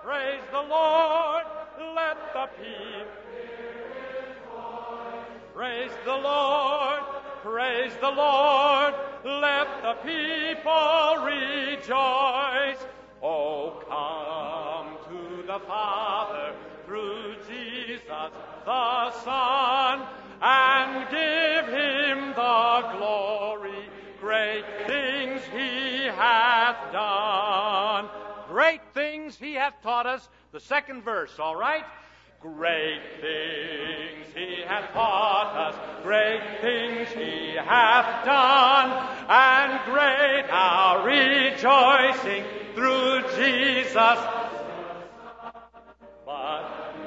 Praise the Lord, let the people. Praise the Lord, praise the Lord, let the people rejoice. Oh, come to the Father through Jesus the Son, and give him the glory. Great things he hath done. Great things he hath taught us. The second verse, all right? Great things he hath taught us, great things he hath done, and great our rejoicing through Jesus. But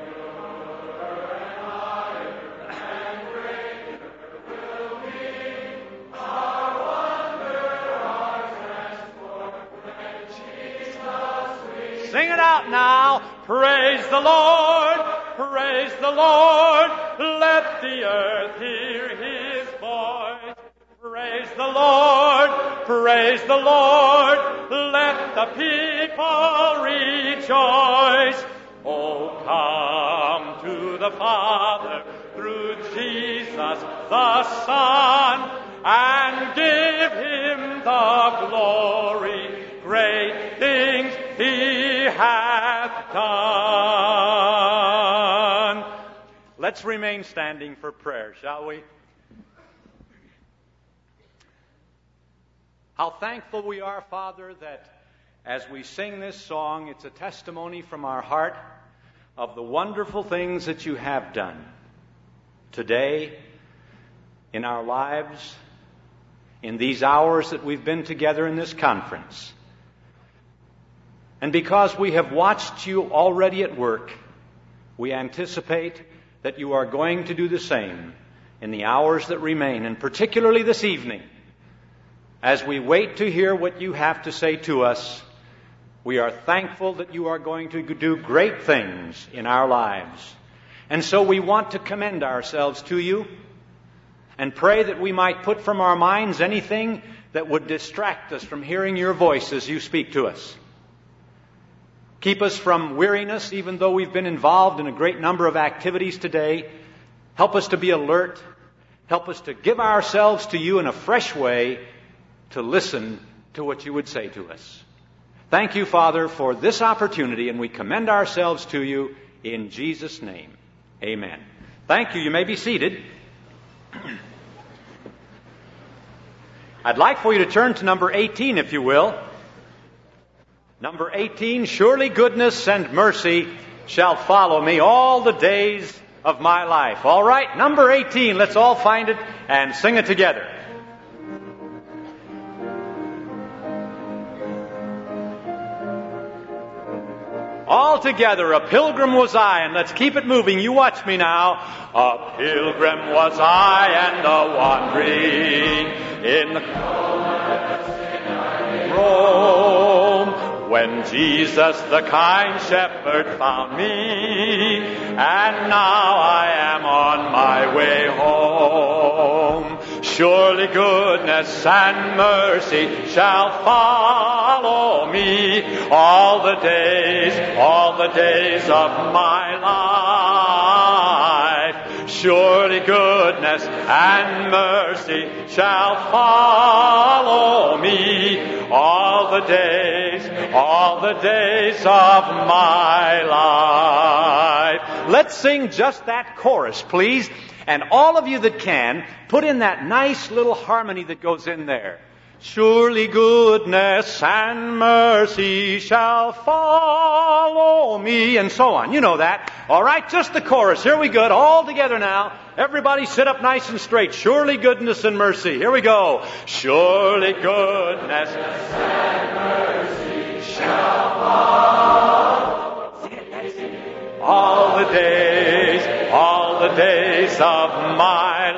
sing it out now. Praise the Lord, praise the Lord, let the earth hear his voice. Praise the Lord, praise the Lord, let the people rejoice. Oh, come to the Father through Jesus the Son, and give him the glory. Great things he hath done. Let's remain standing for prayer, shall we? How thankful we are, Father, that as we sing this song, it's a testimony from our heart of the wonderful things that you have done today in our lives, in these hours that we've been together in this conference. And because we have watched you already at work, we anticipate that you are going to do the same in the hours that remain, and particularly this evening. As we wait to hear what you have to say to us, we are thankful that you are going to do great things in our lives. And so we want to commend ourselves to you and pray that we might put from our minds anything that would distract us from hearing your voice as you speak to us. Keep us from weariness, even though we've been involved in a great number of activities today. Help us to be alert. Help us to give ourselves to you in a fresh way to listen to what you would say to us. Thank you, Father, for this opportunity, and we commend ourselves to you in Jesus' name. Amen. Thank you. You may be seated. I'd like for you to turn to number 18, if you will. Number 18, surely goodness and mercy shall follow me all the days of my life. All right, number 18, let's all find it and sing it together. All together, a pilgrim was I, and let's keep it moving. You watch me now. A pilgrim was I and a wandering in the Rome, when Jesus the kind shepherd found me, and now I am on my way home. Surely goodness and mercy shall follow me all the days of my life. Surely goodness and mercy shall follow me all the days of my life. Let's sing just that chorus, please. And all of you that can, put in that nice little harmony that goes in there. Surely goodness and mercy shall follow me, and so on. You know that. All right, just the chorus. Here we go. All together now. Everybody sit up nice and straight. Surely goodness and mercy. Here we go. Surely goodness and mercy shall follow all the days of my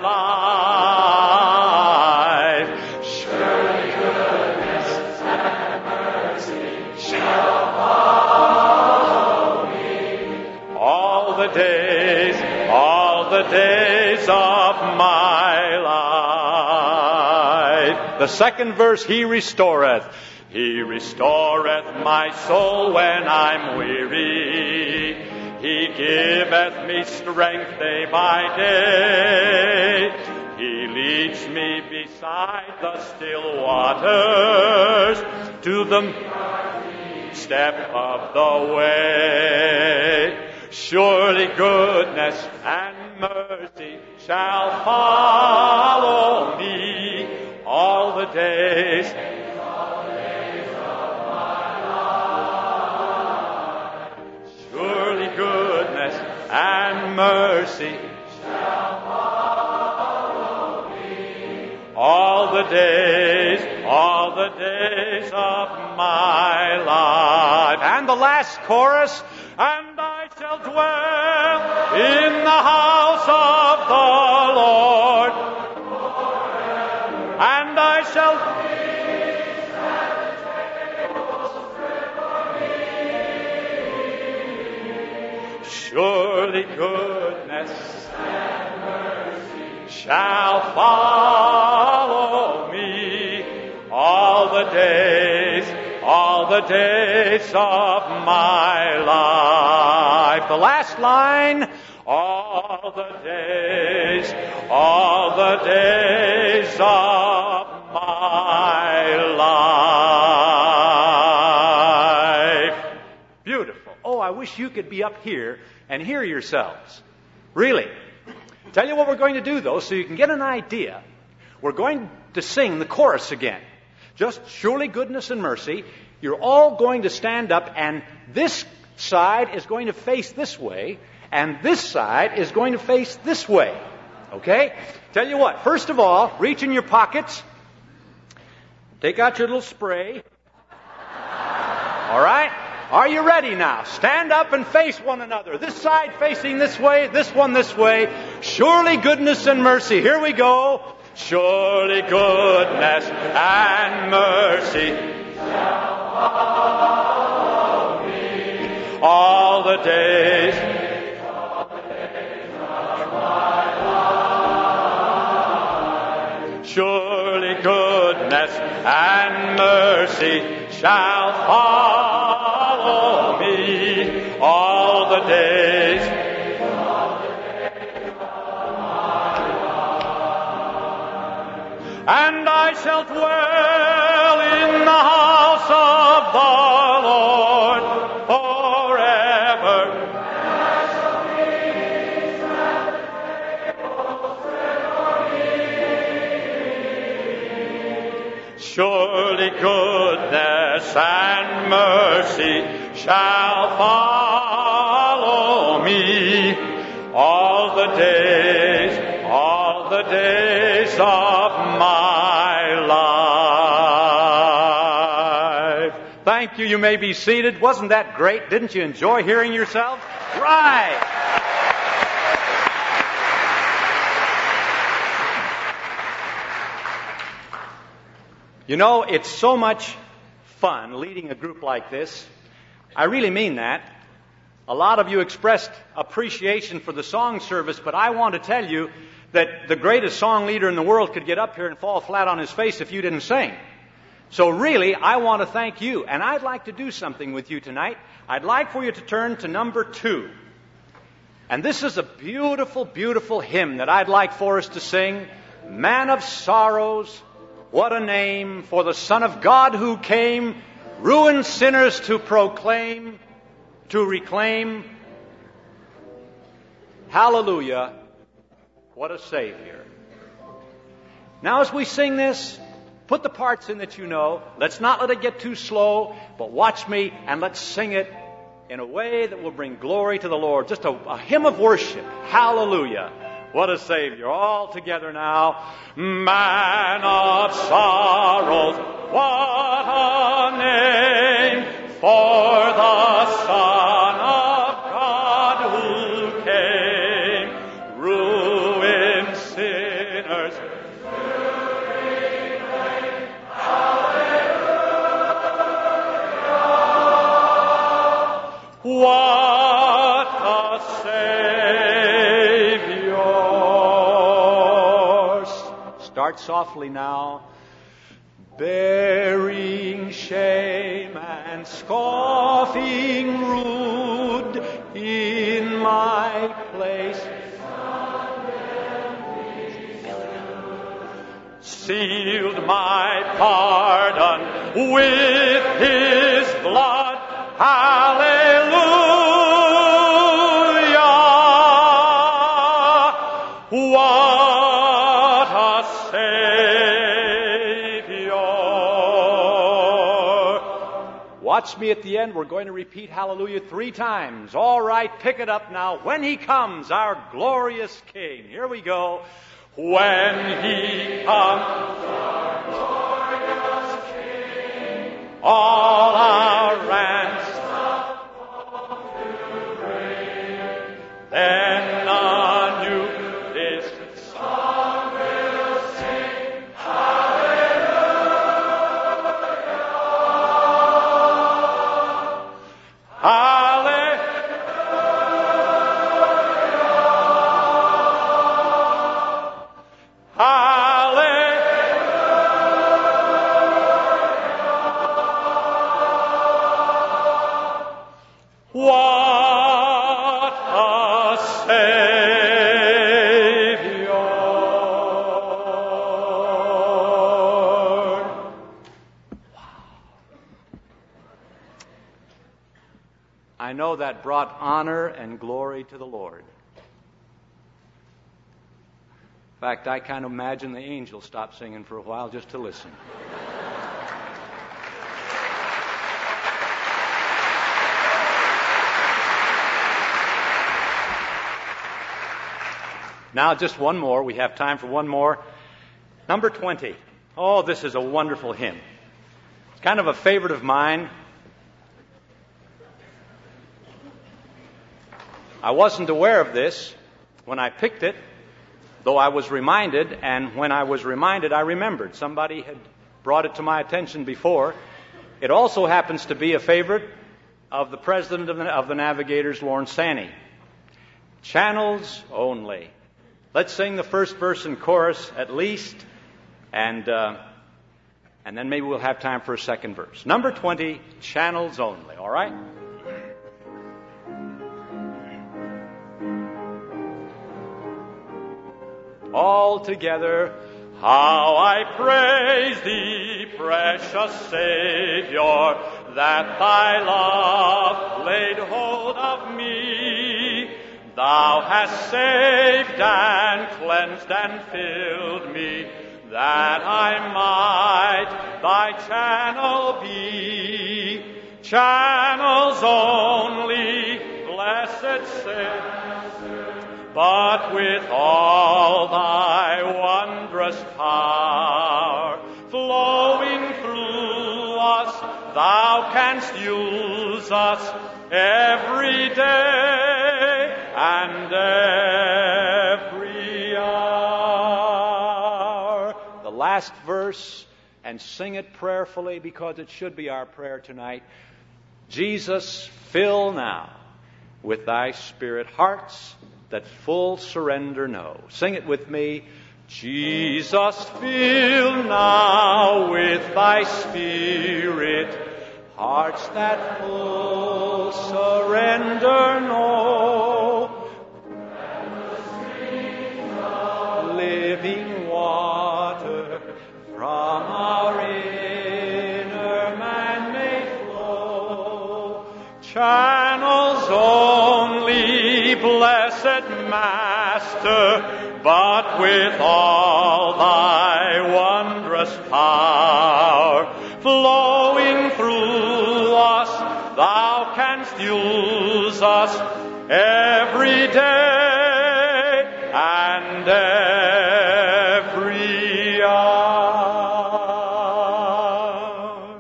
life. Surely goodness and mercy shall follow me all the days of my life. The second verse, He restoreth. He restoreth my soul when I'm weary. He giveth me strength day by day. He leads me beside the still waters to the step of the way. Surely goodness and mercy shall follow me all the days of my life. Surely goodness and mercy shall follow me all the days of my life. And the last chorus, and I shall dwell in the house of the Lord, and I shall surely goodness and mercy shall follow me all the days of my life. The last line, all the days of my life. Beautiful. Oh, I wish you could be up here and hear yourselves. Really. Tell you what we're going to do, though, so you can get an idea. We're going to sing the chorus again. Just surely goodness and mercy. You're all going to stand up, and this side is going to face this way, and this side is going to face this way. Okay? Tell you what, first of all, reach in your pockets. Take out your little spray. All right? Are you ready now? Stand up and face one another. This side facing this way, this one this way. Surely goodness and mercy. Here we go. Surely goodness and mercy shall follow me all the days of my life. Surely goodness and mercy shall follow me all the days of my life. And I shall dwell in the house of the Lord forever. And I shall feast at the table spread for me. Surely goodness and mercy shall follow me all the days of my life. Thank you. You may be seated. Wasn't that great? Didn't you enjoy hearing yourself? Right. You know, it's so much fun leading a group like this. I really mean that. A lot of you expressed appreciation for the song service, but I want to tell you that the greatest song leader in the world could get up here and fall flat on his face if you didn't sing. So really, I want to thank you. And I'd like to do something with you tonight. I'd like for you to turn to number 2. And this is a beautiful, beautiful hymn that I'd like for us to sing. Man of sorrows, what a name for the Son of God who came, ruined sinners to proclaim, to reclaim. Hallelujah. What a Savior. Now as we sing this, put the parts in that you know. Let's not let it get too slow, but watch me and let's sing it in a way that will bring glory to the Lord. Just a hymn of worship. Hallelujah. What a Savior. All together now. Man of sorrows, what a name for the Son of God who came, ruined sinners. What a Savior. Start softly now. Bearing in shame and scoffing rude, in my place sealed my pardon with His blood. Hallelujah! What a Savior! Watch me at the end. We're going to repeat hallelujah 3 times. All right, pick it up now. When He comes, our glorious King. Here we go. When He comes, our glorious King, all our ransom to bring, then anew this song will sing, Hallelujah, Hallelujah. What a Savior! I know that brought honor and glory to the Lord. In fact, I kind of imagine the angels stopped singing for a while just to listen. Now, just one more. We have time for one more. Number 20. Oh, this is a wonderful hymn. It's kind of a favorite of mine. I wasn't aware of this when I picked it, though I was reminded, and when I was reminded, I remembered. Somebody had brought it to my attention before. It also happens to be a favorite of the president of the Navigators, Lawrence Sanney. Channels Only. Let's sing the first verse and chorus at least, and then maybe we'll have time for a second verse. Number 20, Channels Only, all right? All together, how I praise Thee, precious Savior, that Thy love laid hold of me. Thou hast saved and cleansed and filled me, that I might Thy channel be. Channels only, blessed Savior, but with all Thy wondrous power flowing through us, Thou canst use us every day and every hour. The last verse, and sing it prayerfully because it should be our prayer tonight. Jesus, fill now with Thy Spirit hearts that full surrender know. Sing it with me. Jesus, fill now with Thy Spirit hearts that full surrender know. And the streams of living water from our inner man may flow. Channels only, blessed Master, but with all Thy wondrous power flowing through us, Thou canst use us every day and every hour.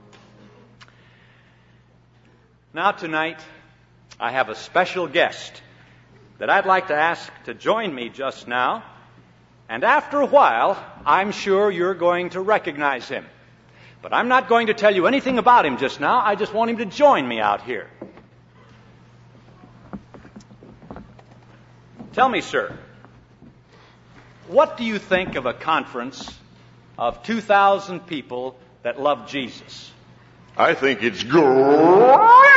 Now tonight, I have a special guest that I'd like to ask to join me just now. And after a while, I'm sure you're going to recognize him. But I'm not going to tell you anything about him just now. I just want him to join me out here. Tell me, sir, what do you think of a conference of 2,000 people that love Jesus? I think it's great.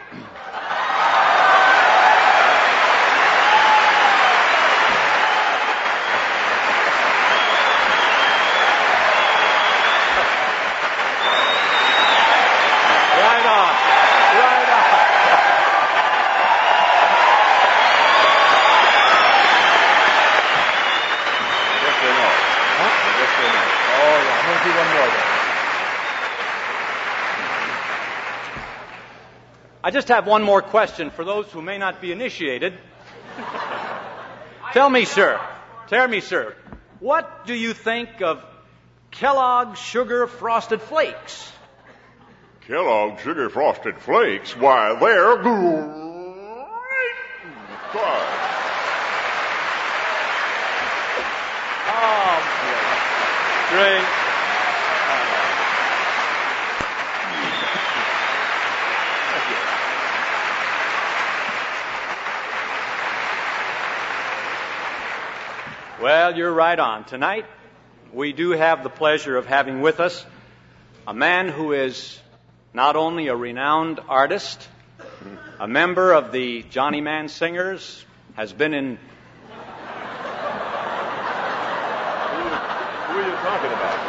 I just have one more question for those who may not be initiated. Tell me, sir, what do you think of Kellogg's Sugar Frosted Flakes? Kellogg's Sugar Frosted Flakes? Why, they're great. Oh, great. Well, you're right on. Tonight, we do have the pleasure of having with us a man who is not only a renowned artist, a member of the Johnny Mann Singers, has been in... Who are you talking about?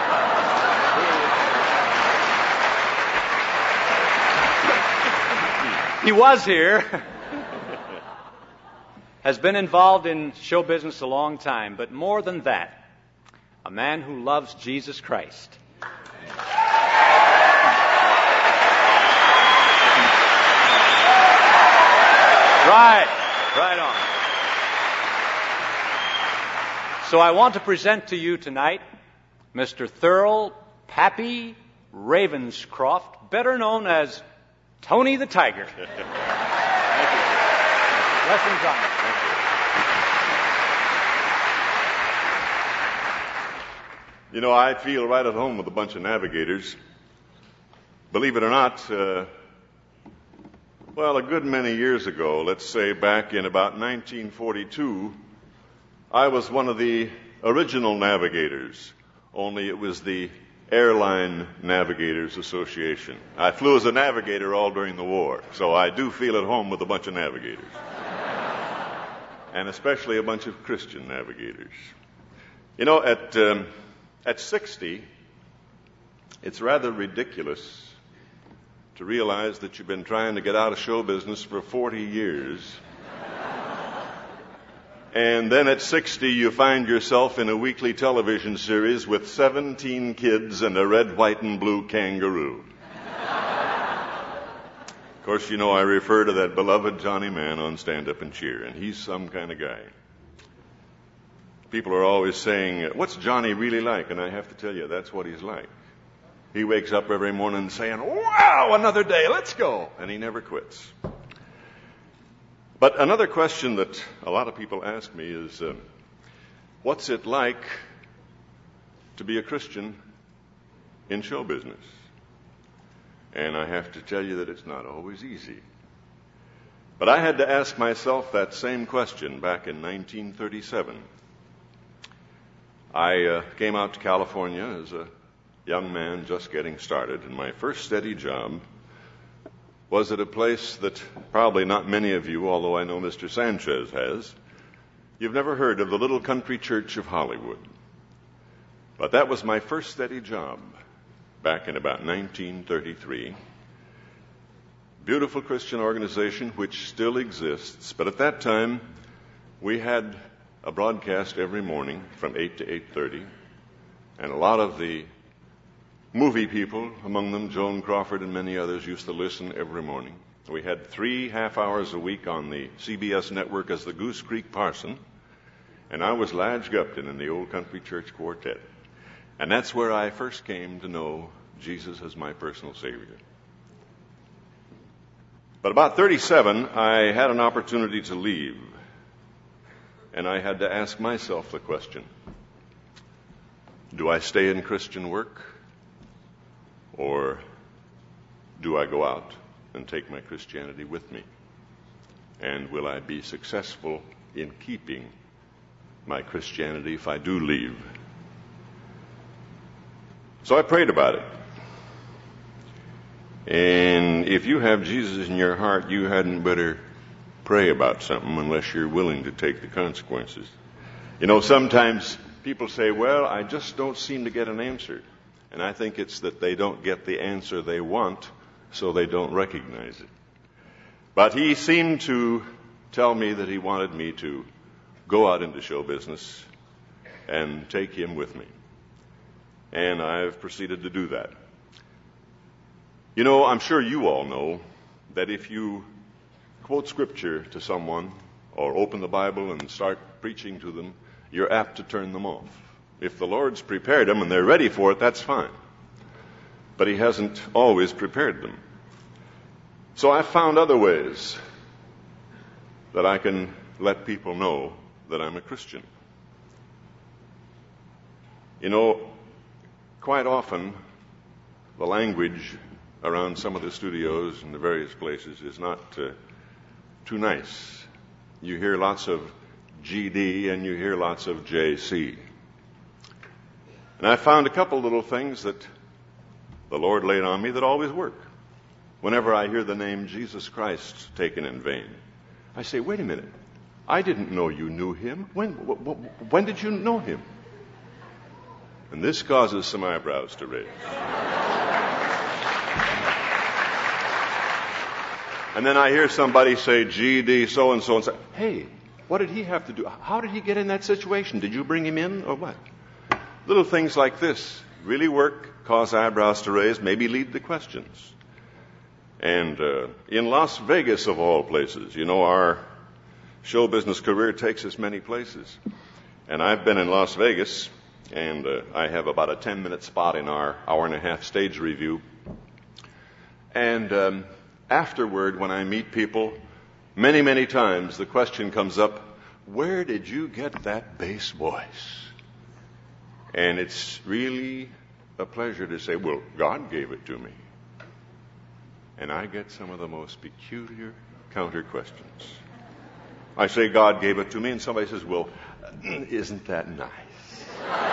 He was here. Has been involved in show business a long time, but more than that, a man who loves Jesus Christ. Right on. So I want to present to you tonight Mr. Thurl Pappy Ravenscroft, better known as Tony the Tiger. Thank you. Blessings on you. You know, I feel right at home with a bunch of navigators. Believe it or not, a good many years ago, let's say back in about 1942, I was one of the original navigators, only it was the Airline Navigators Association. I flew as a navigator all during the war, so I do feel at home with a bunch of navigators. And especially a bunch of Christian navigators. You know, at 60, it's rather ridiculous to realize that you've been trying to get out of show business for 40 years. And then at 60, you find yourself in a weekly television series with 17 kids and a red, white, and blue kangaroo. Of course, you know I refer to that beloved Johnny Mann on Stand Up and Cheer, and he's some kind of guy. People are always saying, what's Johnny really like? And I have to tell you, that's what he's like. He wakes up every morning saying, wow, another day, let's go. And he never quits. But another question that a lot of people ask me is, what's it like to be a Christian in show business? And I have to tell you that it's not always easy. But I had to ask myself that same question back in 1937. I came out to California as a young man just getting started, and my first steady job was at a place that probably not many of you, although I know Mr. Sanchez has, you've never heard of the Little Country Church of Hollywood. But that was my first steady job back in about 1933. Beautiful Christian organization which still exists, but at that time we had a broadcast every morning from 8 to 8:30, and a lot of the movie people, among them Joan Crawford and many others, used to listen every morning. We had 3 half hours a week on the CBS network as the Goose Creek Parson, and I was Ladge Gupton in the Old Country Church Quartet. And that's where I first came to know Jesus as my personal Savior. But about 37, I had an opportunity to leave, and I had to ask myself the question, do I stay in Christian work, or do I go out and take my Christianity with me? And will I be successful in keeping my Christianity if I do leave? So I prayed about it. And if you have Jesus in your heart, you hadn't better pray about something unless you're willing to take the consequences. You know, sometimes people say, well, I just don't seem to get an answer. And I think it's that they don't get the answer they want, so they don't recognize it. But he seemed to tell me that he wanted me to go out into show business and take him with me. And I've proceeded to do that. You know, I'm sure you all know that if you quote Scripture to someone or open the Bible and start preaching to them, you're apt to turn them off. If the Lord's prepared them and they're ready for it, that's fine. But he hasn't always prepared them. So I've found other ways that I can let people know that I'm a Christian. You know, quite often the language around some of the studios and the various places is not too nice. You hear lots of GD and you hear lots of JC. And I found a couple little things that the Lord laid on me that always work. Whenever I hear the name Jesus Christ taken in vain, I say, wait a minute, I didn't know you knew him. When did you know him? And this causes some eyebrows to raise. And then I hear somebody say, GD so-and-so, and say, hey, what did he have to do? How did he get in that situation? Did you bring him in or what? Little things like this really work, cause eyebrows to raise, maybe lead to questions. And in Las Vegas, of all places, you know, our show business career takes us many places. And I've been in Las Vegas, and I have about a 10-minute spot in our hour-and-a-half stage review. And afterward, when I meet people, many, many times the question comes up, where did you get that bass voice? And it's really a pleasure to say, well, God gave it to me. And I get some of the most peculiar counter questions. I say God gave it to me, and somebody says, well, isn't that nice?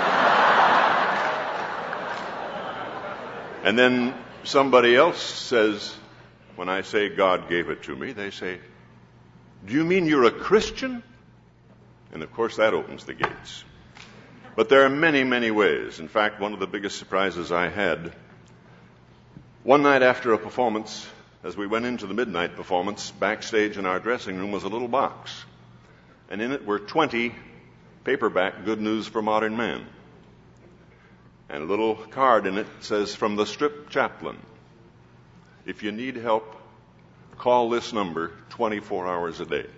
And then somebody else says, when I say God gave it to me, they say, do you mean you're a Christian? And of course that opens the gates. But there are many, many ways. In fact, one of the biggest surprises I had, one night after a performance, as we went into the midnight performance, backstage in our dressing room was a little box. And in it were 20 paperback Good News for Modern Man. And a little card in it says, from the Strip Chaplain. If you need help, call this number 24 hours a day.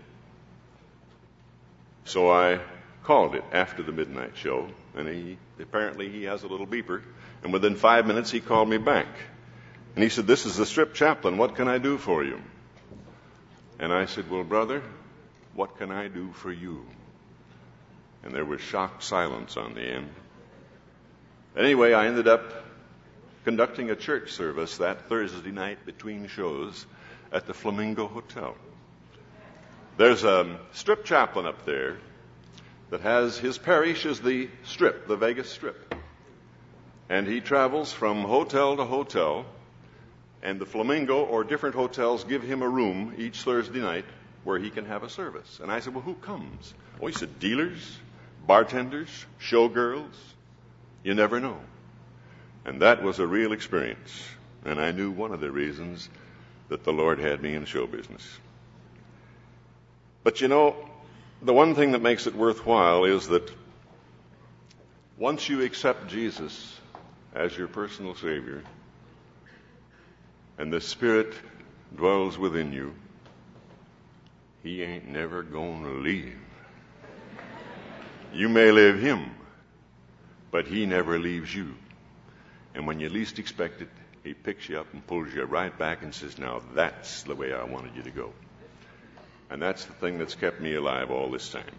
So I called it after the midnight show, and he has a little beeper, and within 5 minutes he called me back. And he said, this is the Strip Chaplain, what can I do for you? And I said, well, brother, what can I do for you? And there was shocked silence on the end. Anyway, I ended up conducting a church service that Thursday night between shows at the Flamingo Hotel. There's a Strip Chaplain up there that has his parish is the Strip, the Vegas Strip. And he travels from hotel to hotel, and the Flamingo or different hotels give him a room each Thursday night where he can have a service. And I said, well, who comes? Oh, he said, dealers, bartenders, showgirls. You never know. And that was a real experience. And I knew one of the reasons that the Lord had me in show business. But you know, the one thing that makes it worthwhile is that once you accept Jesus as your personal Savior, and the Spirit dwells within you, He ain't never gonna leave. You may leave Him, but He never leaves you. And when you least expect it, He picks you up and pulls you right back and says, now that's the way I wanted you to go. And that's the thing that's kept me alive all this time.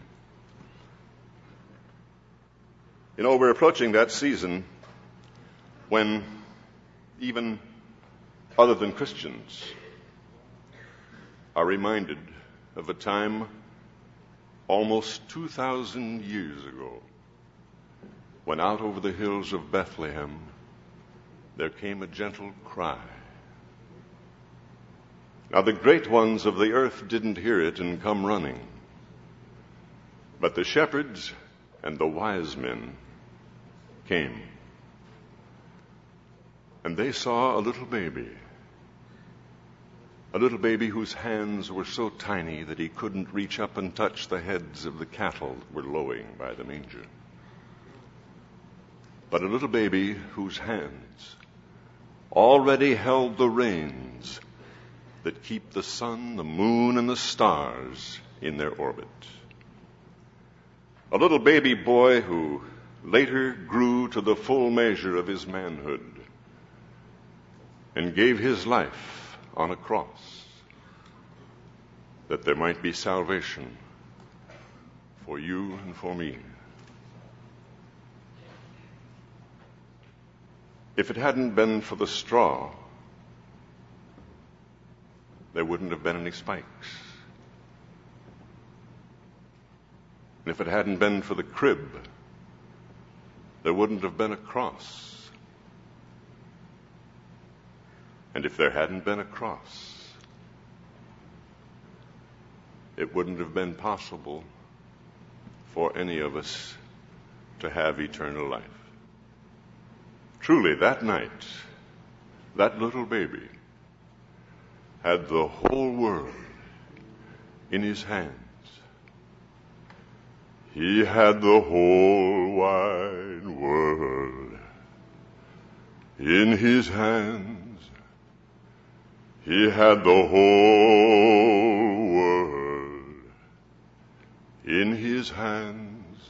You know, we're approaching that season when even other than Christians are reminded of a time almost 2,000 years ago when out over the hills of Bethlehem there came a gentle cry Now the great ones of the earth didn't hear it and come running, but the shepherds and the wise men came. And they saw a little baby whose hands were so tiny that he couldn't reach up and touch the heads of the cattle that were lowing by the manger. But a little baby whose hands already held the reins that keep the sun, the moon, and the stars in their orbit. A little baby boy who later grew to the full measure of his manhood and gave his life on a cross that there might be salvation for you and for me. If it hadn't been for the straw, there wouldn't have been any spikes. And if it hadn't been for the crib, there wouldn't have been a cross. And if there hadn't been a cross, it wouldn't have been possible for any of us to have eternal life. Truly, that night, that little baby had the whole world in his hands. He had the whole wide world in his hands. He had the whole world in his hands.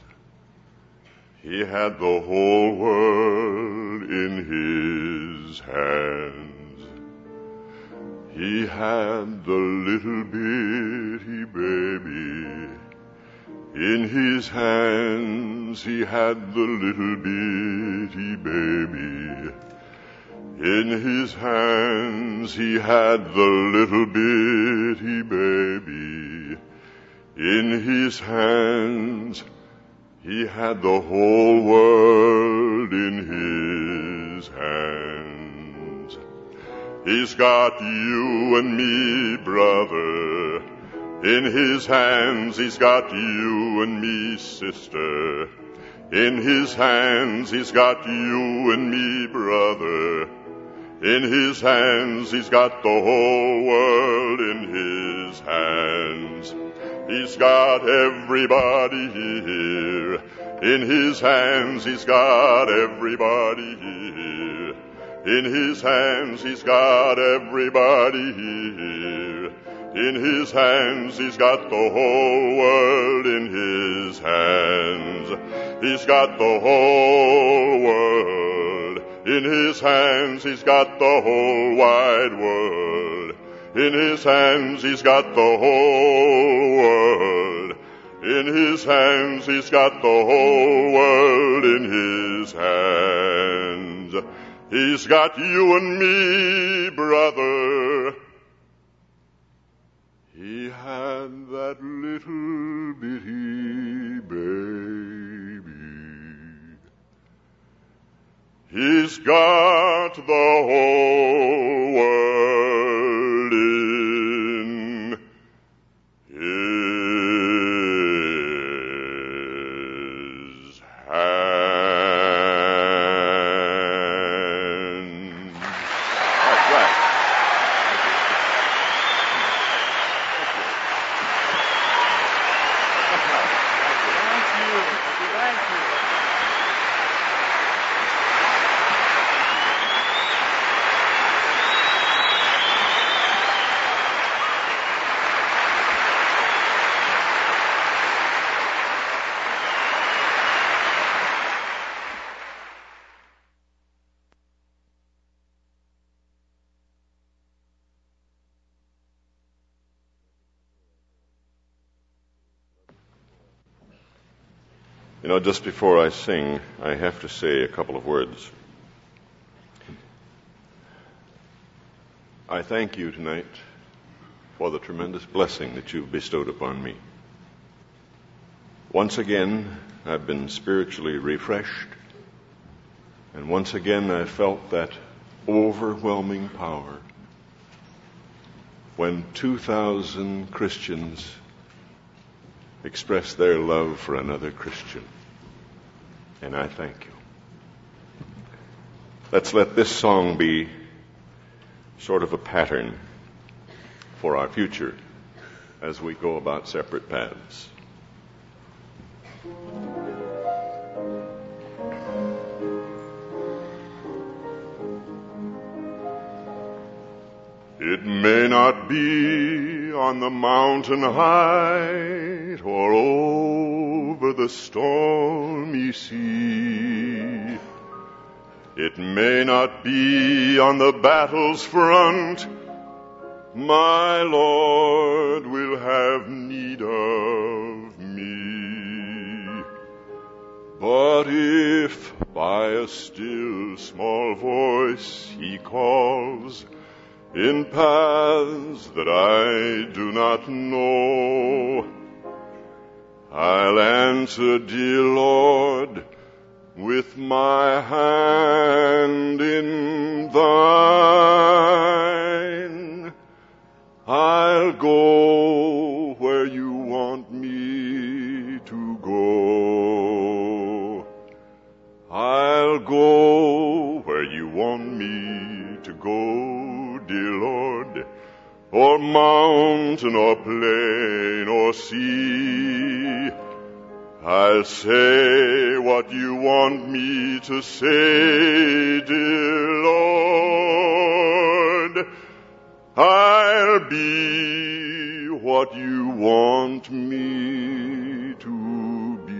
He had the whole world in his hands. He had the little bitty baby in his hands. He had the little bitty baby in his hands. He had the little bitty baby in his hands. He had the whole world in his hands. He's got you and me, brother, in his hands. He's got you and me, sister, in his hands. He's got you and me, brother, in his hands. He's got the whole world in his hands. He's got everybody here in his hands. He's got everybody here in his hands. He's got everybody here in his hands. He's got the whole world in his hands. He's got the whole world in his hands. He's got the whole wide world in his hands. He's got the whole world in his hands. He's got the whole world in his hands. He's got you and me, brother. He had that little bitty baby. He's got the whole world in his hands. That's right. You know, just before I sing, I have to say a couple of words. I thank you tonight for the tremendous blessing that you've bestowed upon me. Once again, I've been spiritually refreshed, and once again I felt that overwhelming power when 2,000 Christians express their love for another Christian. And I thank you. Let's let this song be sort of a pattern for our future as we go about separate paths. It may not be on the mountain height or over the stormy sea. It may not be on the battle's front my Lord will have need of me. But if by a still small voice he calls in paths that I do not know, I'll answer, dear Lord, with my hand in thine. I'll go where you want me to go. I'll go where you want me to go, dear Lord, or mountain or plain or sea. I'll say what you want me to say, dear Lord. I'll be what you want me to be.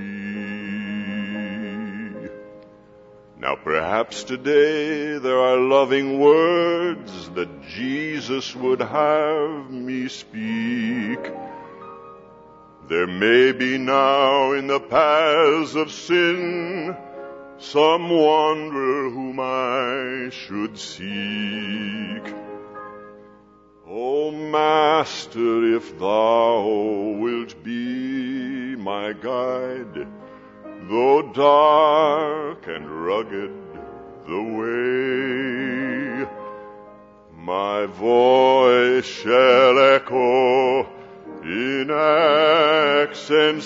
Now perhaps today there are loving words that Jesus would have me speak. There may be now in the paths of sin some wanderer whom I should seek. O Master, if thou wilt be my guide, though dark and rugged the way, my voice shall echo in accents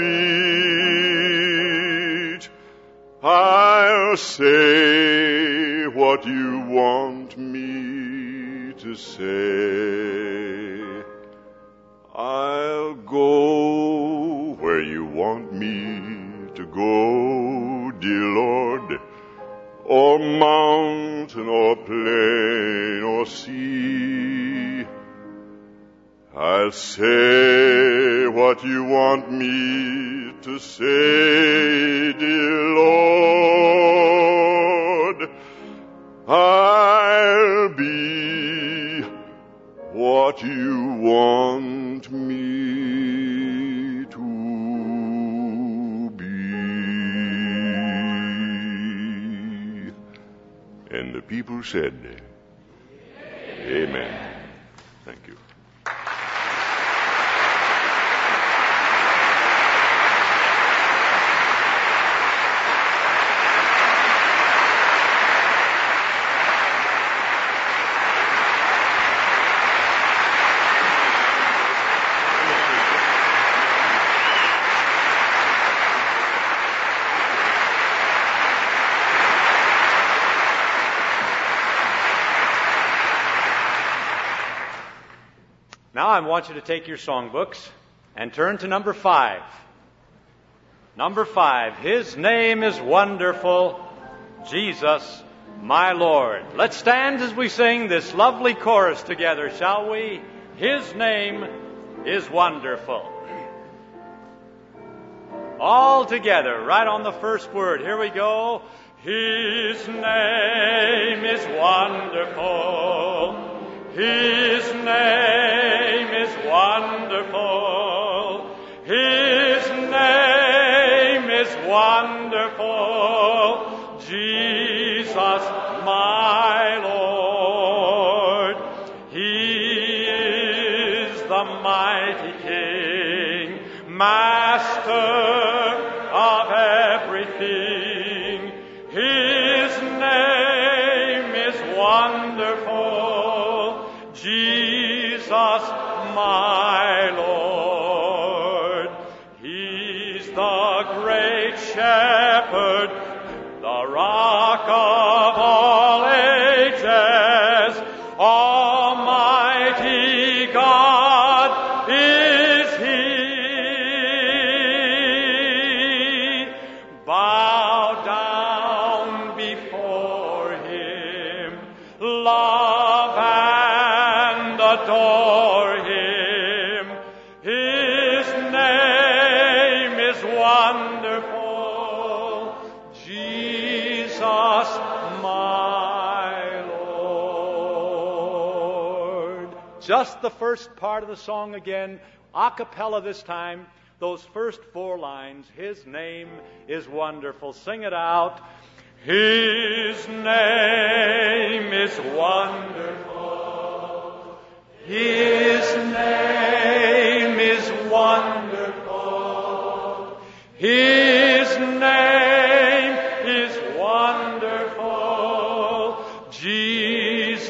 sweet. I'll say what you want me to say. I'll go where you want me to go, dear Lord, or mountain or plain or sea. I'll say what you want me to say, dear Lord. I'll be what you want me to be. And the people said, Amen. Thank you. Now I want you to take your songbooks and turn to number 5. Number 5, His name is wonderful, Jesus, my Lord. Let's stand as we sing this lovely chorus together, shall we? His name is wonderful. All together, right on the first word. Here we go. His name is wonderful. His name is wonderful. His name is wonderful. Jesus, my Lord. He is the mighty King, Master of everything. His name is wonderful. Jesus, my Lord. He's the great shepherd, the rock of all ages. Almighty God is He. Bow down before Him, love and adore Him. His name is wonderful, Jesus my Lord. Just the first part of the song again, a cappella this time. Those first 4 lines, His name is wonderful. Sing it out. His name is wonderful. His name is wonderful. His name is wonderful. Jesus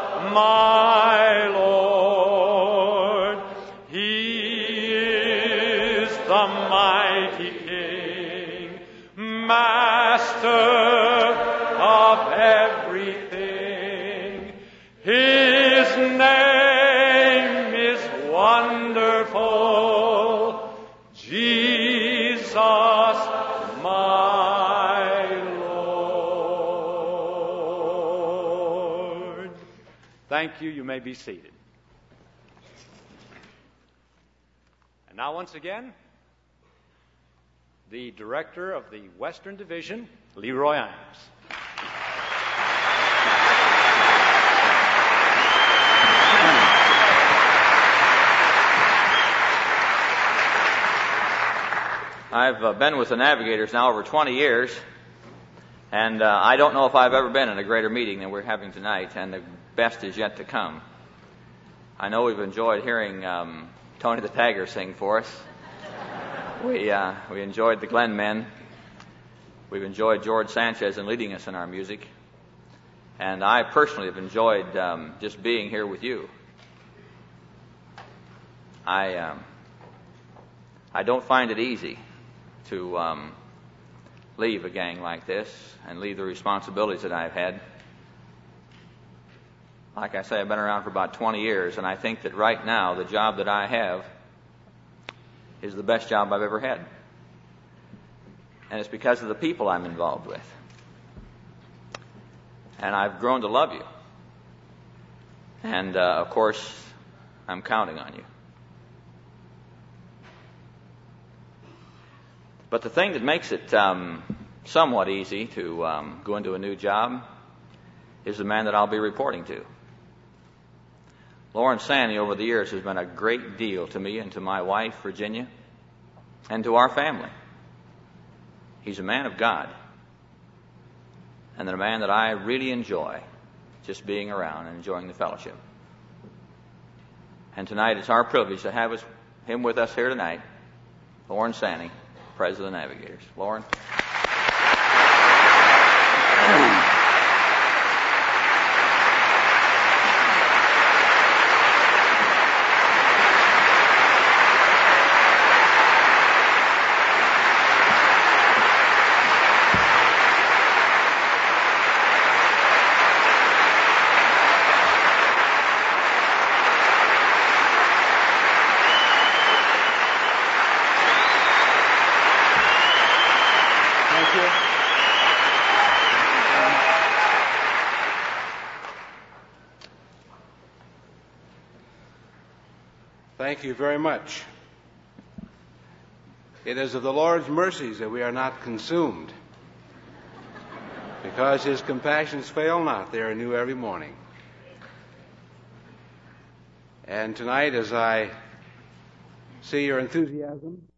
my Lord. He is the mighty King, Master of everything. His name is wonderful, Jesus my Lord. Thank you. You may be seated. And now once again, the director of the Western Division, Leroy Imes. I've been with the Navigators now over 20 years, and I don't know if I've ever been in a greater meeting than we're having tonight, and the best is yet to come. I know we've enjoyed hearing Tony the Tagger sing for us. We enjoyed the Glen Men. We've enjoyed George Sanchez in leading us in our music. And I personally have enjoyed just being here with you. I don't find it easy to leave a gang like this and leave the responsibilities that I've had. Like I say, I've been around for about 20 years, and I think that right now the job that I have is the best job I've ever had. And it's because of the people I'm involved with. And I've grown to love you. And, of course, I'm counting on you. But the thing that makes it somewhat easy to go into a new job is the man that I'll be reporting to. Lawrence Sanny, over the years, has been a great deal to me and to my wife, Virginia, and to our family. He's a man of God, and a man that I really enjoy just being around and enjoying the fellowship. And tonight it's our privilege to have him with us here tonight, Lawrence Sanny, President of the Navigators. Lauren. Thank you very much. It is of the Lord's mercies that we are not consumed, because His compassions fail not. They are new every morning. And tonight, as I see your enthusiasm